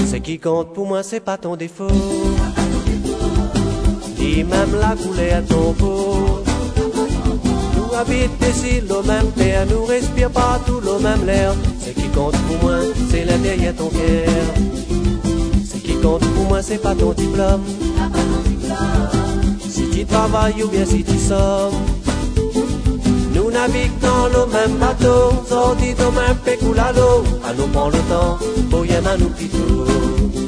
Ce qui compte pour moi, c'est pas ton défaut, ni même la couleur de ton peau. Nous habitons ici le même terre, nous respirons partout le même l'air. Ce qui compte pour moi, c'est l'intérieur de ton cœur. Ce qui compte pour moi, c'est pas ton diplôme, si tu travailles ou bien si tu sors. Nous naviguons dans le même bateau, sortis dans le même pécule à l'eau. À nous prendre le temps, pour y aller à nous plutôt.